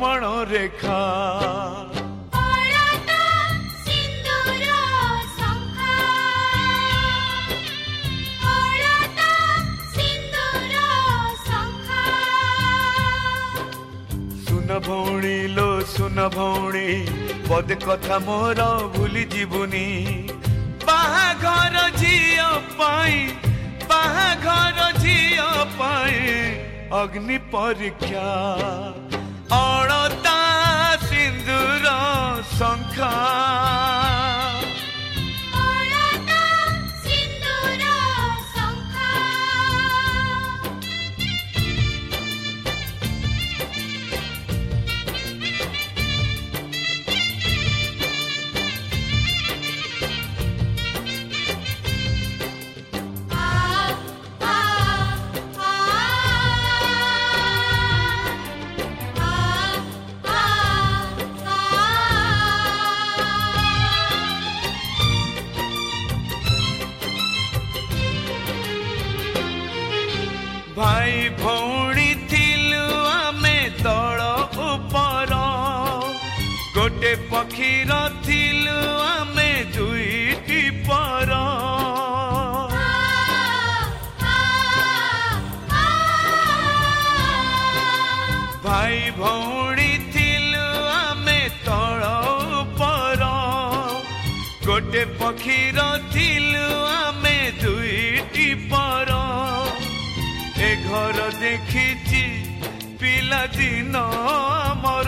लक्ष्मण रेखा भौणी लो सुन भौणी पद कथा मोर भूली जीवनी बाहाघर झियो पाई बाहाघर झियो पाई अग्नि परीक्षा अळता सिंदूर शंखा भाई भौणी थिलु आमे तळ उपर गोटे पक्षीर थिलु आमे दुईटी पर भाई भौणी थिलु आमे तळ उपर गोटे पक्षीर थिलु आमे दुईटी पर ए घर देखी पिला दिन मोर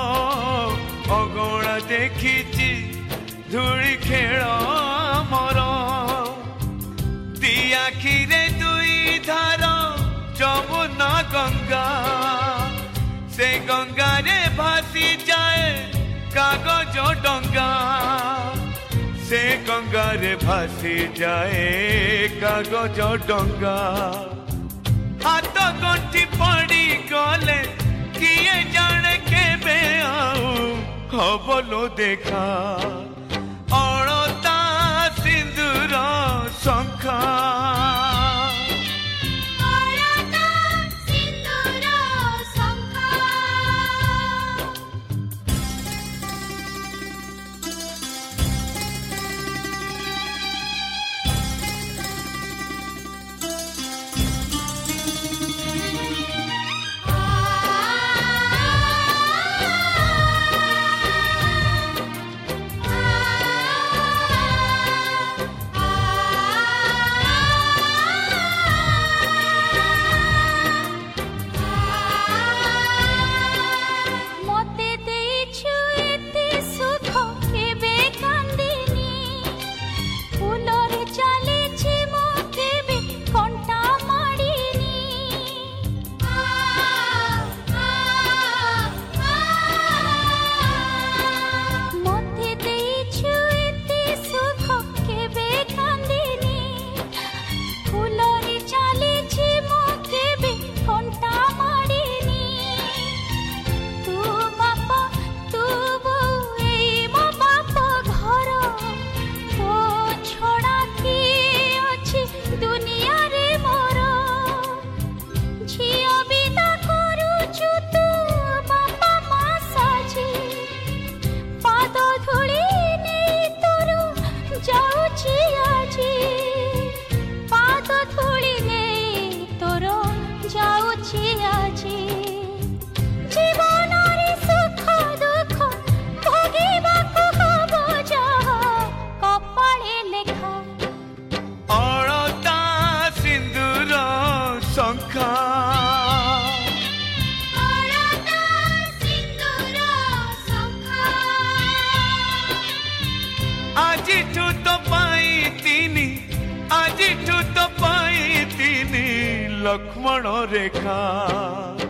अगणा देखी धूली खेल मोर दी आखिरे दुई धार जमुना गंगा से गंगा रे भासी जाए कागज डंगा से गंगा रे भासी जाए कागज डंगा हाथ गंठी पड़ी गले किए जाने के आऊ हबलो देखा अळता सिंदूर शंखा लक्ष्मण रेखा।